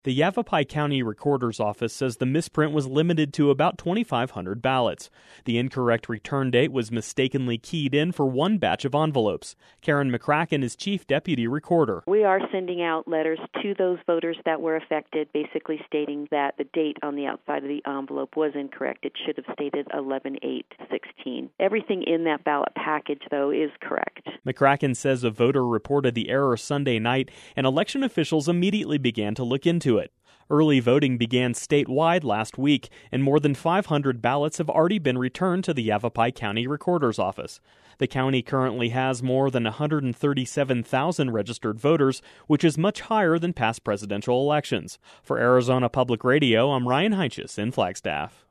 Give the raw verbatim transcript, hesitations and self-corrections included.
The Yavapai County Recorder's Office says the misprint was limited to about twenty-five hundred ballots. The incorrect return date was mistakenly keyed in for one batch of envelopes. Karen McCracken is Chief Deputy Recorder. We are sending out letters to those voters that were affected, basically stating that the date on the outside of the envelope was incorrect. It should have stated eleven eight sixteen. Everything in that ballot package, though, is correct. McCracken says a voter reported the error Sunday night, and election officials immediately began to look into it. Early voting began statewide last week, and more than five hundred ballots have already been returned to the Yavapai County Recorder's Office. The county currently has more than one hundred thirty-seven thousand registered voters, which is much higher than past presidential elections. For Arizona Public Radio, I'm Ryan Heinches in Flagstaff.